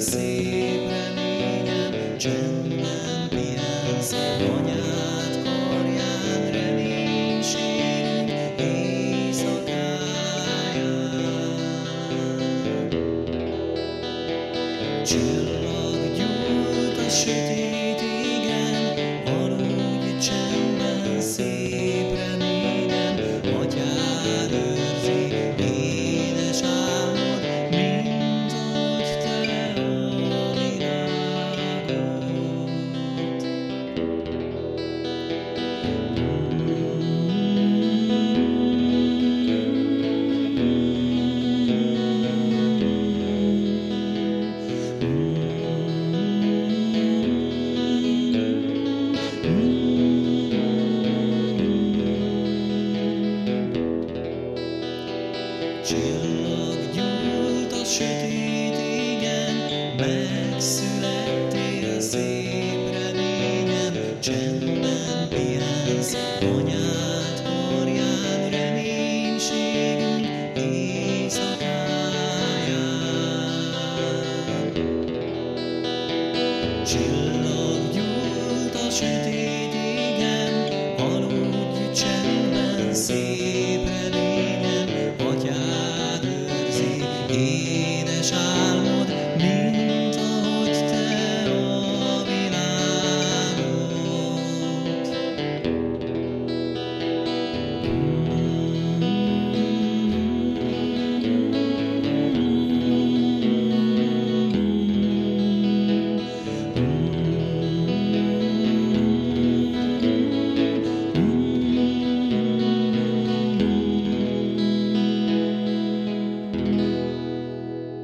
szép reményem, csendben pihensz, anyád karján reménységünk éjszakáján. Csillag gyújt a sötét égen, aludj csendben, szép reményem, atyád őrzi édes álmod, mint ahogy te a világot. Csillag gyújt a sötét égen, megszülettél, szép reményem, csendben pihensz, anyád karján reménységünk éjszakáján. Csillag gyújt a sötét égen, aludj csendben, szép reményem, atyád őrzi édes álmod.